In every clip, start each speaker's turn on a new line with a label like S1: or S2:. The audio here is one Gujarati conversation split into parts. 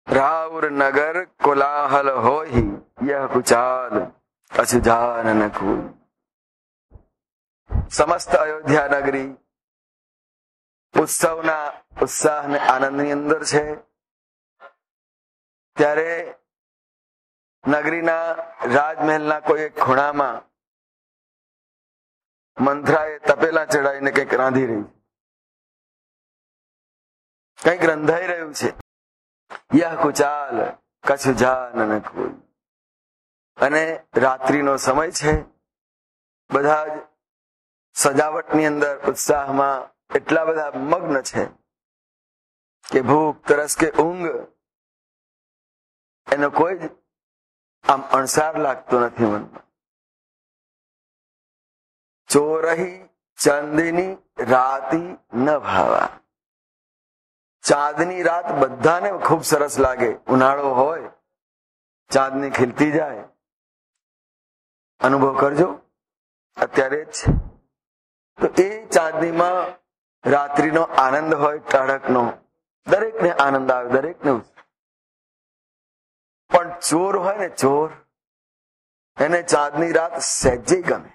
S1: રાઉર નગર કોલાહલ હોય યહ કુચાલ અસુજાનન કોઈ. સમસ્ત અયોધ્યા નગરી ઉત્સવના ઉત્સાહ અને આનંદની અંદર છે. ત્યારે નગરીના રાજમહેલના કોઈ એક ખૂણામાં મંથરાએ તપેલા ચડાવીને કંઈક રાંધી રહી, કંઈક રંધાઈ રહ્યું છે. યહ કુચાલ કછુજાનન કોઈ. અને રાત્રિનો સમય છે. બધા જ સજાવટની અંદર ઉત્સાહમાં એટલા બધા મગ્ન છે કે ભૂખ, તરસ કે ઊંઘ એનો કોઈ જ આમ અણસાર લાગતો નથી મનમાં. ચોરહી ચાંદની રાતી ન ભાવા. ચાંદની રાત બધાને ખૂબ સરસ લાગે. ઉનાળો હોય, ચાંદની ખીલતી જાય, અનુભવ કરજો અત્યારે જ. તો એ ચાંદનીમાં રાત્રિનો આનંદ હોય, ટાઢકનો, દરેકને આનંદ આવે, દરેકને. પણ ચોર હોય ને, ચોર, એને ચાંદની રાત સહેજે ગમે.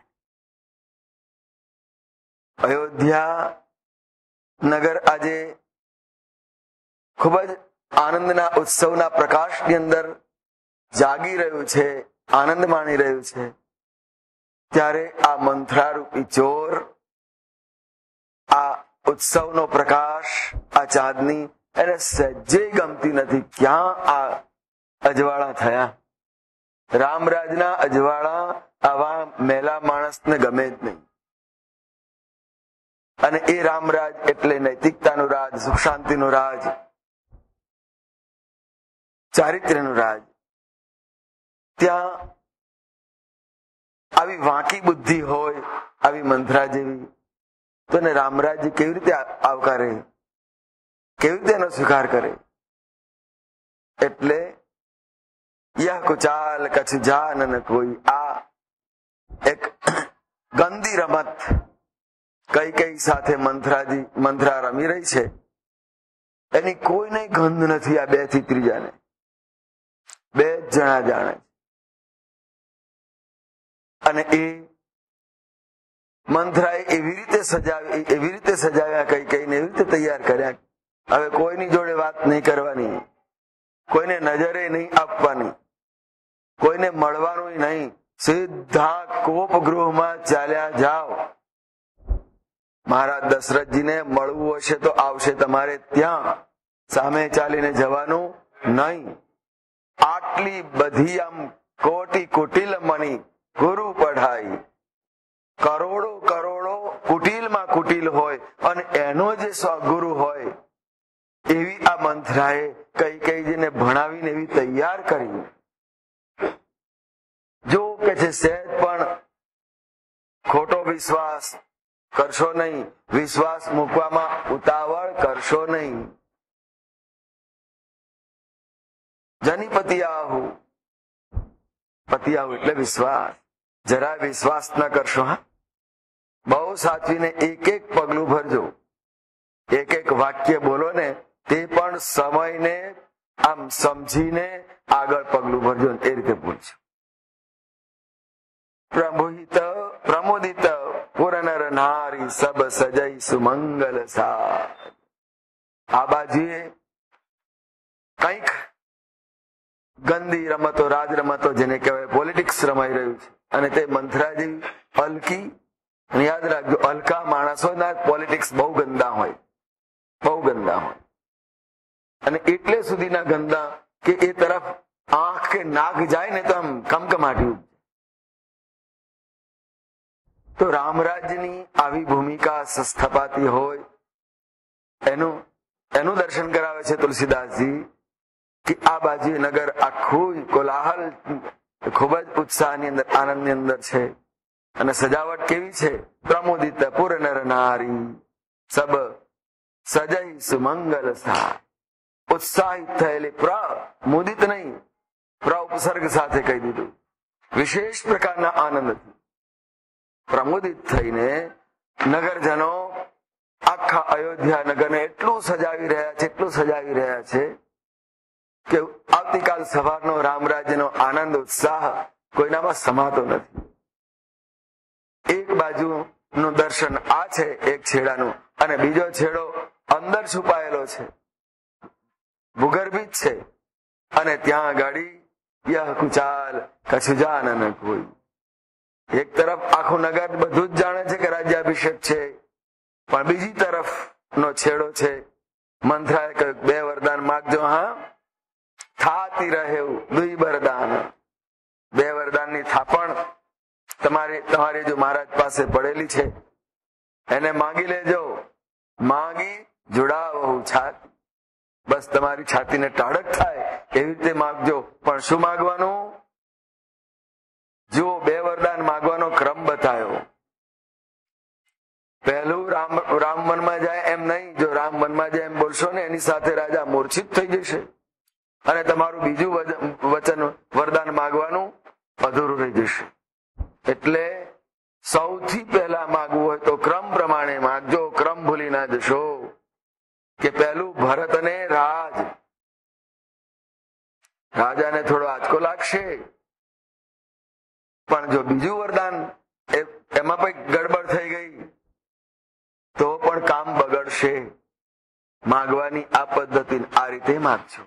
S1: અયોધ્યા નગર આજે ખૂબ જ આનંદના ઉત્સવના પ્રકાશની અંદર જાગી રહ્યું છે, આનંદ માણી રહ્યું છે. ત્યારે આ મંથરારૂપી ચોર, આ ઉત્સવનો પ્રકાશ, આ ચાંદની એને સહેજે ગમતી નથી. ક્યાં આ અજવાળા થયા? રામરાજના અજવાળા આવા મેલા માણસને ગમે જ નહીં. અને એ રામરાજ એટલે નૈતિકતાનું રાજ, સુખ શાંતિનું રાજ, ચારિત્ર્યનું રાજ. ત્યાં આવી વાંકી બુદ્ધિ હોય, આવી મંથરા જેવી, તો એને રામરાજ કેવી રીતે આવકારે, કેવી રીતે એનો સ્વીકાર કરે? એટલે યહ કુચાલ કછુજાનન કોઈ. આ એક ગંદી રમત કઈ સાથે મંથરા રમી રહી છે. એની કોઈને ગંધ નથી. આ 2 થી 3 ને 2 જણા જાણે. અને એ મંથરાએ એવી રીતે સજાવ્યા, કઈને એવી રીતે તૈયાર કર્યા. હવે કોઈની જોડે વાત નહીં કરવાની, કોઈને નજરે નહીં આપવાની, કોઈને મળવાનું નહીં. સીધા કોપ ગૃહમાં ચાલ્યા જાઓ. મહારાજ દશરથજીને મળવું હશે તો આવશે તમારે ત્યાં, સામે ચાલીને જવાનું નહીં. આટલી બધી આમ કોટી કુટિલ મણી ગુરુ પઢાઈ. કરોડો કરોડો કુટિલમાં કુટિલ હોય અને એનો જે ગુરુ હોય એવી આ મંથરાએ કઈજીને ભણાવીને એવી તૈયાર કરી. જો કે છે સહેજ પણ ખોટો વિશ્વાસ કરશો નહીં, વિશ્વાસ મૂકવામાં ઉતાવળ કરશો નહીં. જની પતિયાહુ. પતિયાહુ એટલે વિશ્વાસ. જરા વિશ્વાસ ન કરશો. હા, બહુ સાચવીને એક એક પગલું ભરજો. એક એક વાક્ય બોલો ને તે પણ સમયને આમ સમજીને આગળ પગલું ભરજો. એ રીતે બોલજો. પ્રમોદિત પુરનર નારી સબ સજઈ સુમંગલ સા. આ બાજુએ કંઈક ગંદી રમતો, રાજ રમતો, જેને કહેવાય પોલિટિક્સ રમાઈ રહ્યું છે. અને તે મંથરા જેવી હલકી. યાદ રાખજો, હલકા માણસોના પોલિટિક્સ બહુ ગંદા હોય, બહુ ગંદા હોય. અને એટલે સુધીના ગંદા કે એ તરફ આંખ કે નાક જાય ને તો આમ કમકમાટી. તો રામરાજ્યની આવી ભૂમિકા સ્થપાતી હોય એનું દર્શન કરાવે છે તુલસીદાસજી કે આ બાજુ નગર આખું કોલાહલ, ખૂબ જ ઉત્સાહની અંદર, આનંદની અંદર છે. અને સજાવટ કેવી છે? પ્રમોદિત પુરનર નારી સબ સજઈ સુમંગલ સા. ઉત્સાહિત થયેલી, પ્રમોદિત નહીં, ઉપસર્ગ સાથે કહી દીધું. વિશેષ પ્રકારના આનંદથી પ્રમોદિત થઈને નગરજનો આખા અયોધ્યા નગરને એટલું સજાવી રહ્યા છે કે કે આવતીકાલ સવારનો રામરાજ્યનો આનંદ ઉત્સાહ કોઈનામાં સમાતો નથી. એક બાજુનું દર્શન આ છે એક છેડાનું, અને બીજો છેડો અંદર છુપાયેલો છે, ભૂગર્ભિત છે, અને ત્યાં ગાડી યહ કુચાલ કછું જાન ન કોઈ. એક તરફ આખું નગર બધું જ જાણે છે કે રાજ્યાભિષેક છે, પણ બીજી તરફ નો છેડો છે. મંથરાએ કહ્યું 2 વરદાન માગજો. હા, થાતી રહે દુઈ વરદાન. 2 વરદાનની થાપણ તમારી જો મહારાજ પાસે પડેલી છે એને માંગી લેજો. માંગી જોડાવો છાતી, બસ તમારી છાતીને ટાઢક થાય એવી રીતે માગજો. પણ શું માગવાનું? જો 2 વરદાન માગવાનો ક્રમ બતાવ્યો. પહેલું રામ વનમાં જાય એમ નહીં. જો રામ વનમાં જાય એમ બોલશો ને એની સાથે રાજા મૂર્છિત થઈ જશે, અને તમારું બીજું વચન વરદાન માગવાનું અધૂરું રહી જશે. એટલે સૌથી પહેલા માગવું હોય તો ક્રમ પ્રમાણે માગજો, ક્રમ ભૂલી ના જશો. કે પહેલું ભરત અને રાજાને થોડો આંચકો લાગશે, પણ જો બીજું વરદાન એમાં પણ ગડબડ થઈ ગઈ તો પણ કામ બગડશે. માગવાની આ પદ્ધતિ આ રીતે માગજો.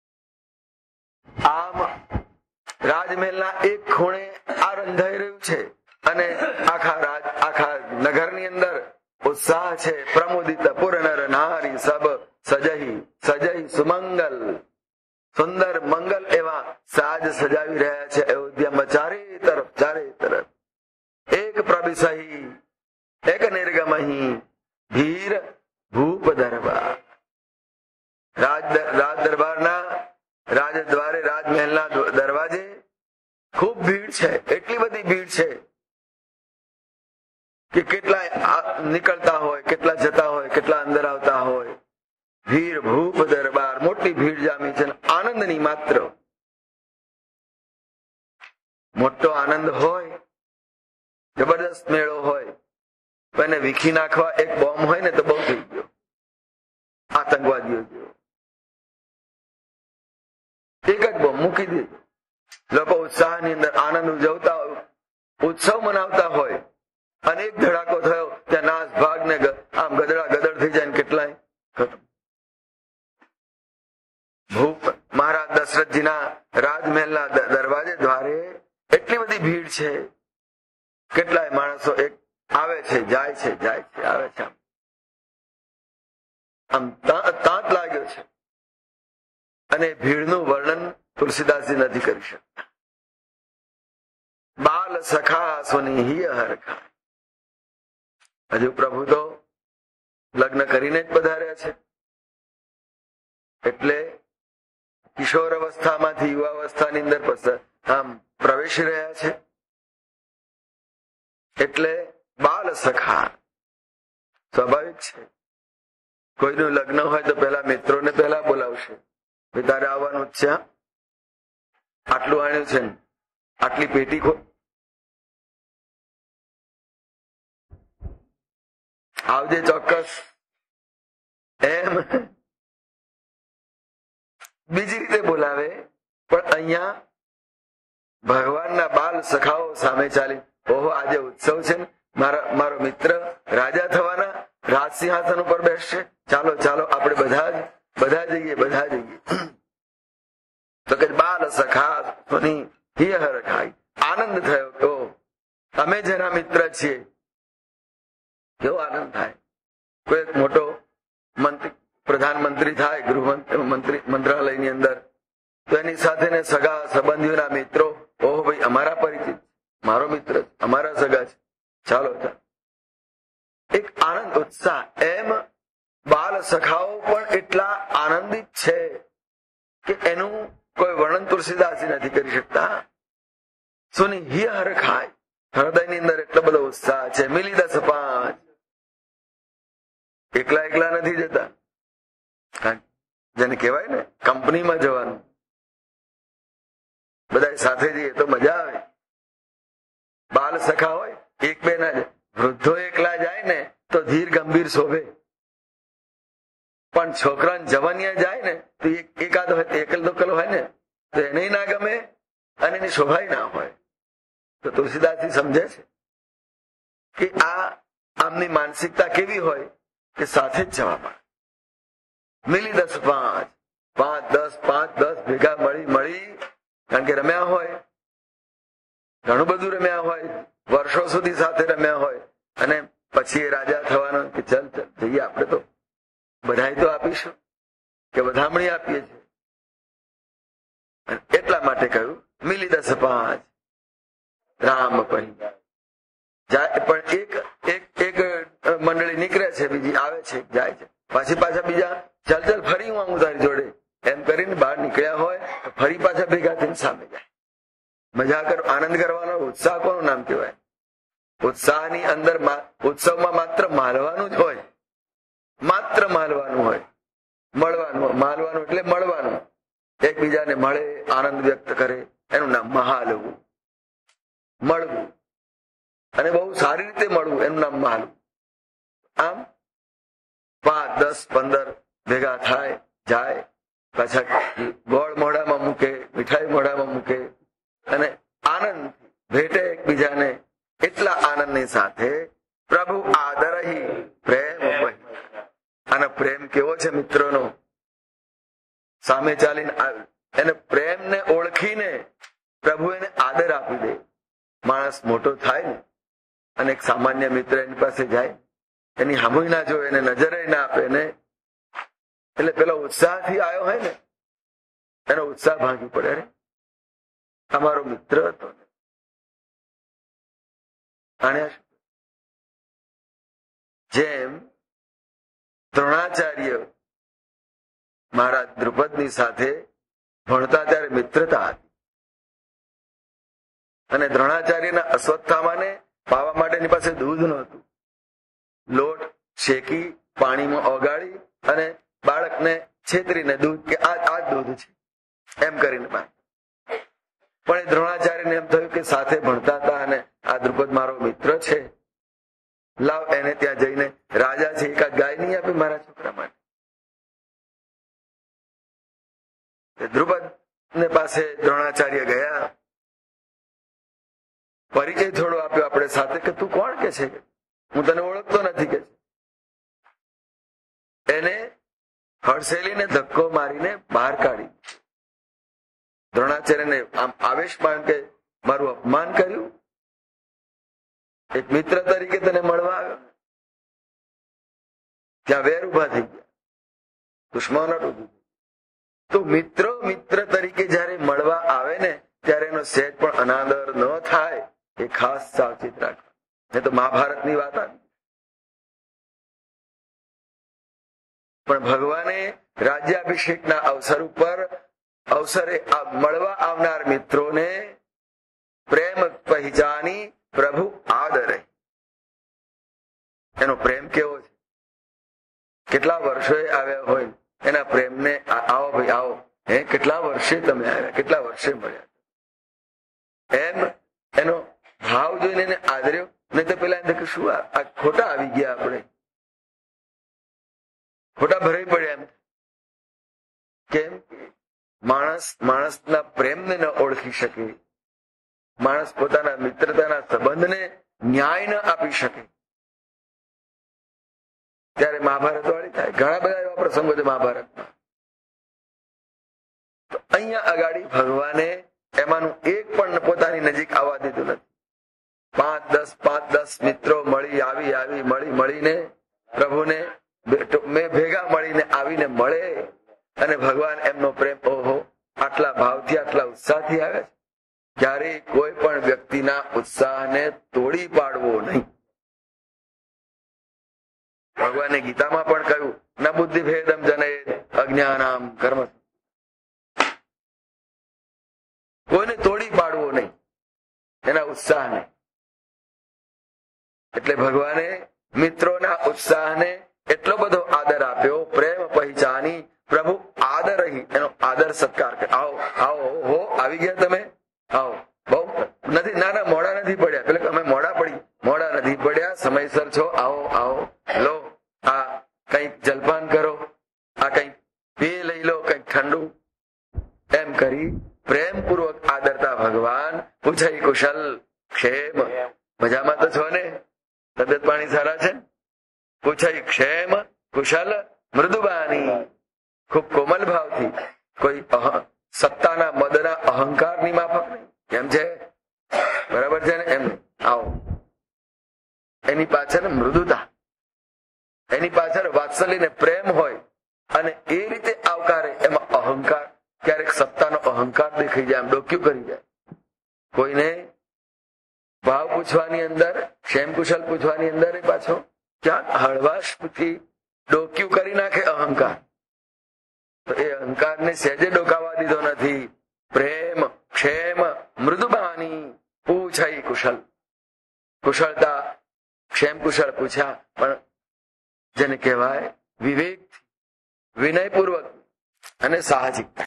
S1: આમ રાજમહેલના એક ખૂણે આ રંધાઈ રહ્યું છે, અને આખા નગરની અંદર ઉત્સાહ છે. પ્રમોદિત પુર નર નારી સબ સજહી સજહી સુમંગલ. સુંદર મંગલ એવા સાજ સજાવી રહ્યા છે અયોધ્યામાં. ચારે તરફ એક પ્રવિસહી એક નિર્ગમહી ભીર ભૂપ દરબાર. રાજ દરબારના રાજદ્વારે, રાજમહેલના દરવાજે ખૂબ ભીડ છે. એટલી બધી ભીડ છે કે કેટલા નીકળતા હોય, કેટલા જતા હોય, કેટલા અંદર આવતા હોય. ભીર ભૂપ દરબાર, મોટી ભીડ જામી છે. આનંદની માત્ર મોટો આનંદ હોય, જબરદસ્ત મેળો હોય, એને વીખી નાખવા એક બોમ્બ હોય ને તો બહુ થઈ ગયો. આતંકવાદીઓ જેવો એક જ બોમ્બ મૂકી દીધો. લોકો ઉત્સાહની અંદર આનંદ ઉજવતા હોય, ઉત્સવ મનાવતા હોય, અને એક ધડાકો થયો ત્યાં નાશ ભાગ ને આમ ગદડા ગદડ થઈ જાય. કેટલાય ખતમ. ભૂપ મહારાજ દશરથજીના રાજમહેલના દરવાજે દ્વારે એટલી બધી ભીડ છે. કેટલાય માણસો એક આવે છે, જાય છે, જાય છે, આવે છે. આમ તાંત લાગ્યો છે. અને ભીડનું વર્ણન તુલસીદાસજી નથી કરી શકતા. બાલ સખા સુની હિય હરખા. હજુ પ્રભુ તો લગ્ન કરીને જ પધાર્યા છે, એટલે કિશોર અવસ્થામાંથી યુવાવસ્થાની અંદર આમ પ્રવેશી રહ્યા છે. એટલે બાલ સખા સ્વાભાવિક છે. કોઈનું લગ્ન હોય તો પેલા મિત્રોને પેલા બોલાવશે, તારે આવવાનું જ છે, આટલું આણ્યું છે ને આટલી પેટી ખોલ, આવજે ચોક્કસ. એમ બીજી રીતે બોલાવે. પણ અહીંયા ભગવાનના બાલ સખાઓ સામે ચાલી, ઓહો આજે ઉત્સવ છે ને, મારો મિત્ર રાજા થવાના, રાજ સિંહાસન ઉપર બેસશે, ચાલો ચાલો આપણે બધા જઈએ. તો કે બાલ સખા હિય હરખાઈ. આનંદ થયો કે અમે જેના મિત્ર છીએ. કેવો આનંદ થાય. કોઈ મોટો પ્રધાનમંત્રી થાય, ગૃહમંત્રી મંત્રાલયની અંદર, તો એની સાથે ને સગા સંબંધીઓના મિત્રો, ઓહો ભાઈ અમારા પરિચિત, મારો મિત્ર, અમારા સગા છે, ચાલો. એક આનંદ ઉત્સાહ. એમ બાલ સખાઓ પણ એટલા આનંદિત છે કે એનું કોઈ વર્ણન તુલસીદાસજી નથી કરી શકતા. સુની હિય હરખાય. હૃદયની અંદર એટલો બધો ઉત્સાહ છે. મિલી 10-5 એકલા નથી જતા. જેને કહેવાય ને કંપનીમાં જવાનું, બધા સાથે જઈએ તો મજા આવે. બાલ સખા હોય એક બે ના જાય. વૃદ્ધો એકલા જાય ને તો ધીર ગંભીર શોભે. પણ છોકરાને જવાનિયા જાય ને તો એકાદ હોય એકલ દોકલ હોય ને તો એને ના ગમે અને એની શોભાઈ ના હોય. તો તુલસીદાસજી સમજે છે કે આ આમની માનસિકતા કેવી હોય કે સાથે જ જવા પડે. મિલી 10-5, 5-10 ભેગા મળી કારણ કે રમ્યા હોય, ઘણું બધું રમ્યા હોય, વર્ષો સુધી સાથે રમ્યા હોય અને પછી એ રાજા થવાનો કે ચલ જઈએ આપણે તો બધાઈ તો આપીશું કે વધામણી આપીએ છીએ. એટલા માટે કહ્યું મિલી 10-5 રામ પરી જાય. પણ એક મંડળી નીકળે છે, બીજી આવે છે, જાય છે, પાછા બીજા ચાલ ફરી હું આવું તારી જોડે એમ કરીને બહાર નીકળ્યા હોય તો ફરી પાછા ભેગા થઈને સામે જાય. મજા કરો, આનંદ કરવાનો ઉત્સાહ કોનું નામ કહેવાય? ઉત્સાહની અંદર ઉત્સવમાં માત્ર માલવાનું જ હોય, માત્ર માલવાનું હોય, માલવાનું એટલે મળવાનું, એકબીજાને મળે, આનંદ વ્યક્ત કરે, એનું નામ મહાલવું, મળવું, અને બહુ સારી રીતે મળવું એનું નામ મહાલવું. આમ 5-10-15 ભેગા થાય, જાય, પાછા ગોળ મોઢામાં મૂકે, મીઠાઈ મોઢામાં મૂકે અને આનંદ ભેટે એકબીજાને. એટલા આનંદની સાથે પ્રભુ આદરહી પ્રેમ વહી. અને પ્રેમ કેવો છે મિત્રોનો? સામે ચાલીને એને પ્રેમને ઓળખીને પ્રભુ એને આદર આપી દે. માણસ મોટો થાય ને અને એક સામાન્ય મિત્ર એની પાસે જાય, એની હામુય ના જોવે, એને નજરે ના આપે ને, એટલે પેલો ઉત્સાહથી આવ્યો હોય ને એનો ઉત્સાહ ભાંગી પડે. અરે અમારો મિત્ર હતો ને, આને જેમ દ્રોણાચાર્ય મહારાજ દ્રુપદની સાથે ભણતા ત્યારે મિત્રતા હતી અને દ્રોણાચાર્યના અશ્વત્થામાને પાવા માટે એની પાસે દૂધ નહોતું. લોટ શેકી પાણીમાં ઓગાળી અને બાળકને છેતરીને દૂધ કે આ દૂધ છે એમ કરીને પણ એ દ્રોણાચાર્યને એમ થયું કે સાથે ભણતા હતા અને આ દ્રુપદ મારો મિત્ર છે, લાવ એને ત્યાં જઈને રાજા છે એકાદ ગાય નહીં આપે મારા છોકરા માટે. દ્રુપદ ને પાસે દ્રોણાચાર્ય ગયા, પરિચય થોડો આપ્યો આપણે સાથે કે તું કોણ કે છે? હું તને ઓળખતો નથી કે છે. એને હડસેલીને ધક્કો મારીને બહાર કાઢી. દ્રોણાચાર્યને આમ આવેશમાં કે મારું અપમાન કર્યું, એક મિત્ર તરીકે તને મળવા આવ્યો. ત્યાં વેર ઉભા થઈ ગયા, દુશ્મનાટ ઉભી. તો મિત્ર તરીકે જયારે મળવા આવે ને ત્યારે એનો સહેજ પણ અનાદર ન થાય એ ખાસ સાવચેત રાખવા. એ તો મહાભારતની વાત આવી. પણ ભગવાને રાજ્યાભિષેકના અવસરે મળવા આવનાર મિત્રોને પ્રેમ પહેચાની પ્રભુ આદરે. એનો પ્રેમ કેવો છે? કેટલા વર્ષોએ આવ્યા હોય એના પ્રેમને આવો ભાઈ આવો, કેટલા વર્ષે તમે આવ્યા, કેટલા વર્ષે મળ્યા, એમ એનો ભાવ જોઈને એને આદર્યો. નહીં તો પેલા એમ કે શું આ ખોટા આવી ગયા, આપણે ખોટા ભરાઈ પડ્યા. એમ કેમ? માણસના પ્રેમને ન ઓળખી શકે, માણસ પોતાના મિત્રતાના સંબંધને ન્યાય ન આપી શકે, ત્યારે મહાભારત વાળી થાય. ઘણા બધા એવા પ્રસંગો છે મહાભારતમાં. તો અહીંયા અગાડી ભગવાને એમાંનું એક પણ પોતાની નજીક આવવા દીધું નથી. 5-10 મિત્રો મળીને પ્રભુને ભેગા મળીને આવીને મળે અને ભગવાન એમનો પ્રેમ ઓહો આટલા ભાવથી આટલા ઉત્સાહથી આવે છે. ક્યારે કોઈ પણ વ્યક્તિના ઉત્સાહને તોડી પાડવો નહીં. ભગવાને ગીતામાં પણ કહ્યું ન બુદ્ધિ ભેદમ જનયેત અજ્ઞાનામ કર્મ. કોઈને તોડી પાડવો નહીં એના ઉત્સાહને. એટલે ભગવાને મિત્રોના ઉત્સાહને એટલો બધો આદર આપ્યો. પ્રેમ પહેચાની પ્રભુ આદરહી, એનો આદર સત્કાર કરે. આવો હો આવી ગયા તમે, આવો. બહુ નથી, ના મોડા નથી પડ્યા. પેલે અમે મોડા નથી પડ્યા, સમયસર છો, આવો લો આ કઈક જલપાન કરો, એમ કરી પ્રેમપૂર્વક આદરતા ભગવાન પૂછે કુશલ ક્ષેમ, મજામાં તો છો ને? તબિયત પાણી સારા છે? પૂછે ક્ષેમ કુશલ મૃદુબાની, ખૂબ કોમલ ભાવથી, કોઈ સત્તાના મદના અહંકારની માફક નહીં. કેમ છે? બરાબર છે ને? એમ આવો. એની પાછળ મૃદુતા, એની પાછળ વાત્સલ્ય ને પ્રેમ હોય અને એ રીતે આવકારે. એમાં અહંકાર, ક્યારેક સત્તાનો અહંકાર દેખાઈ જાય, આમ ડોક્યું કરી જાય. કોઈને ભાવ પૂછવાની અંદર, ક્ષેમ કુશલ પૂછવાની અંદર એ પાછો ક્યાંક હળવાશથી ડોક્યું કરી નાખે અહંકાર. તો એ અહંકારને સહેજે ડોકાવા દીધો નથી. પ્રેમ ક્ષેમ મૃદુબાની પૂછાઈ કુશલ, કુશળતા ક્ષેમ કુશળ પૂછ્યા, પણ જેને કહેવાય વિવેકથી, વિનયપૂર્વક અને સાહજિકતા.